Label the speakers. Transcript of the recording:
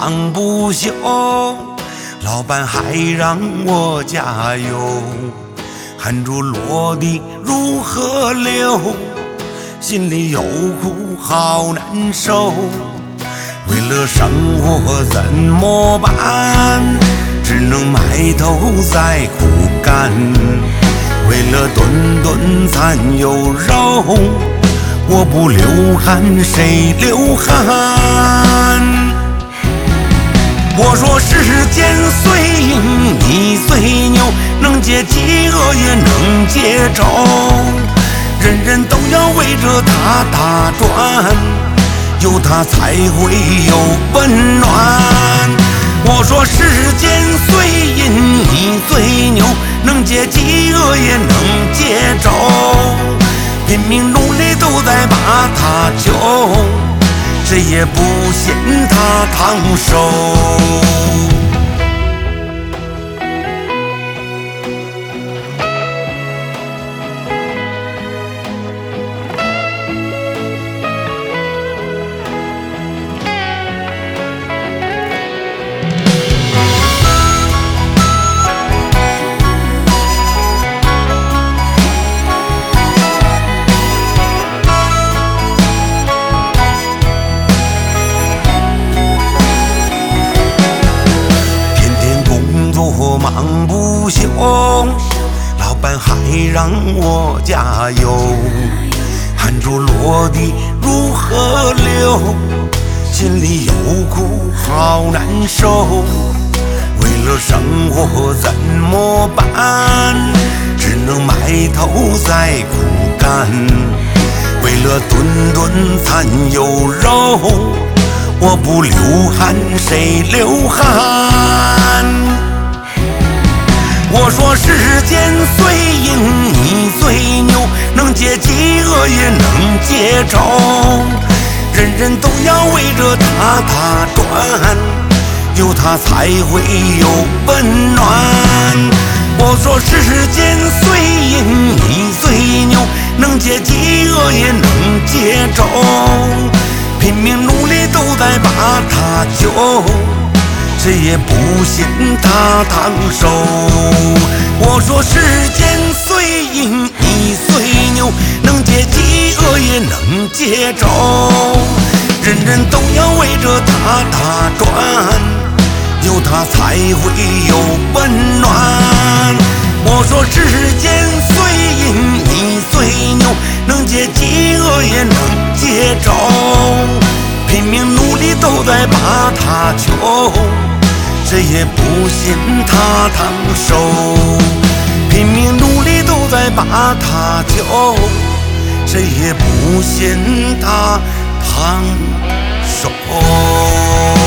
Speaker 1: 忙不休，老板还让我加油，汗珠落地如河流，心里有苦好难受。为了生活怎么办？只能埋头在苦干。为了顿顿餐有肉，我不流汗谁流汗？我说世间虽鹰你虽牛，能解饥饿也能解愁，人人都要围着它打转，有它才会有温暖。我说世间虽鹰你虽牛，能解饥饿也能解愁，拼命努力都在把它救，谁也不嫌它烫手。忙不休，老板还让我加油，汗珠落地如河流，心里有苦好难受。为了生活怎么办？只能埋头在苦干。为了顿顿餐有肉，我不流汗谁流汗？我说世间虽鹰你虽牛，能解饥饿也能解愁，人人都要围着它打转，有它才会有温暖。我说世间虽鹰你虽牛，能解饥饿也能解愁，拼命努力都在把它救，谁也不嫌它烫手。我说世间虽鹰你虽牛，能解饥饿也能解愁，人人都要围着它打转，有它才会有温暖。我说世间虽鹰你虽牛，能解饥饿也能解愁，拼命努力都在把它救，谁也不嫌它烫手，拼命努力都在把它救，谁也不嫌它烫手。